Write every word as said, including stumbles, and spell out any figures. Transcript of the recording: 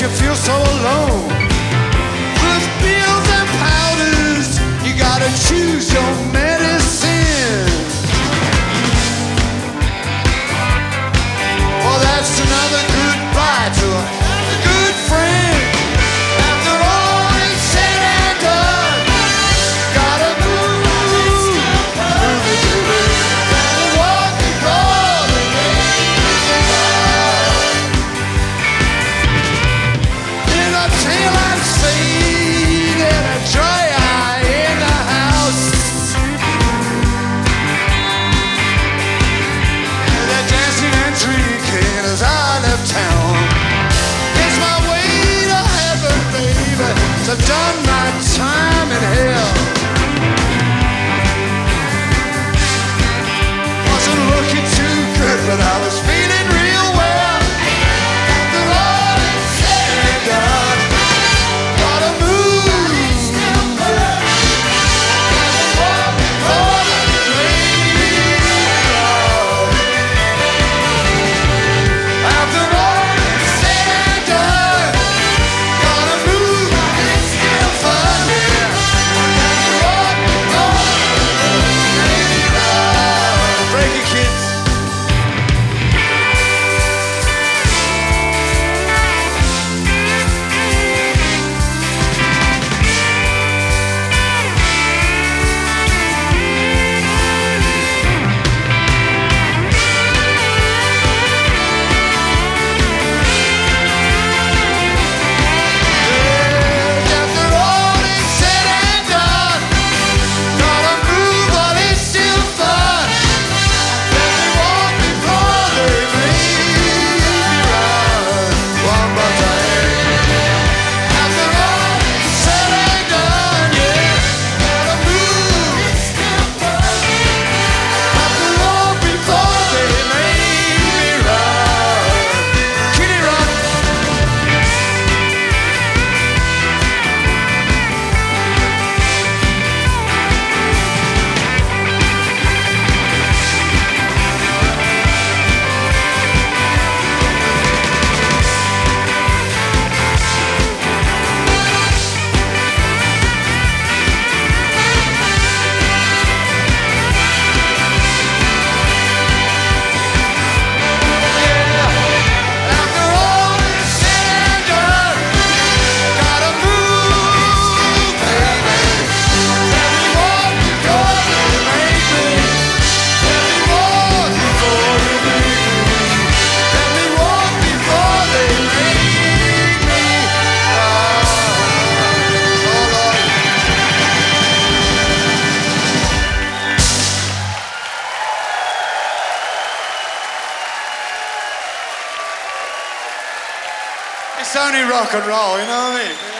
you feel so alone. With pills and powders, you gotta choose your medicine. Well, that's another goodbye to a good friend. After all is said and done, gotta move, move it, baby. Gotta walk before the in a tail I'd fade and a dry eye in the house. And they're dancing and drinking as I left town. It's my way to heaven, baby. So I've done my time in hell. Wasn't looking too good, but I was feeling real well. After all is said and done, gotta move. Walk before the rain. After all is said and done, gotta move. It's still fun, yeah. Walk before the rain. Break it, kids. After all is said and done, gotta move while it's still fun. Let me walk before they make me run. One more time. After all is said and done, yeah, gotta move. After all before they make me run. Kitty Rock. After all is said and done, gotta move, baby. Let me walk before they make me. Let me walk before they make me. Let me walk before they make me. Oh, Lord. It's only rock and roll, you know what I mean?